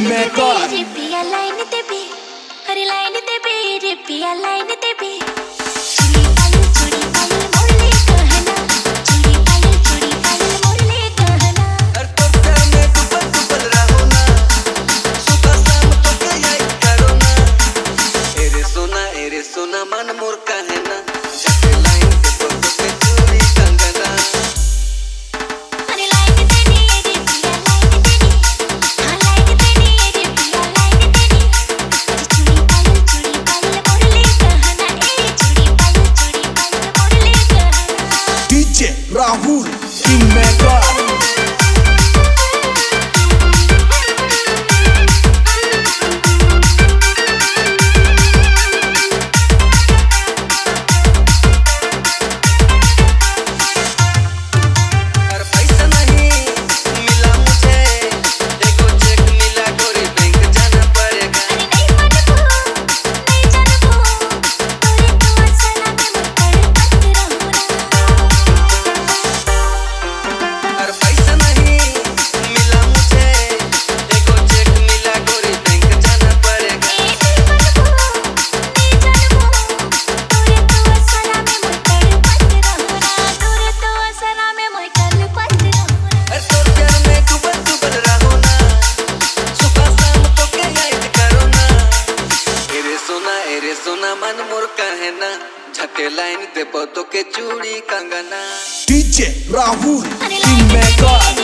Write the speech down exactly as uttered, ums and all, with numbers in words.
Kingmaker. Ripiya line te bhi, हरी line te bhi, ripiya line te bhi. चूड़ी पायल चूड़ी पायल मोरले कहना, चूड़ी पायल चूड़ी पायल मोरले कहना. हर तोते में डुबल डुबल रहो ना, सुबह शाम तो के याद करो ना. एरे सोना एरे सोना मन मोर कहना, जाके लाइन से बोल के चूड़ी कंगना. हरी line तेरी रिपिया line तेरी, हाँ line तेरी रिपिया line तेरी. चूड़ी पायल चूड़ी पायल मोरले कहना, ए चूड़ी पायल चूड़ी पायल मोरले कहना. D J Rahul Kingmaker. हर पैसा नहीं मिला मुझे, देखो चेक मिला गोरी बैंक जाना पड़ेगा. अरे नहीं मनबू नहीं जानबू, तोरे तो असला में मुतड़पत रहूं ना. हर पैसा नहीं मिला मुझे, देखो चेक मिला गोरी बैंक जाना पड़ेगा. ए नहीं मनबू नहीं जानबू, तोरे तो असला में मुतड़पत रहूं ना. तोरे तो असला में मुतड़पत रहूं ना. हर तोर प्यार में डूबल डूबल रहो ना, सुबह शाम तो के याद करो ना. एरे सोना एरे सोना मन मोर कहना, झके लाइन दे तो के चूड़ी कंगना. D J Rahul हरी line Kingmaker.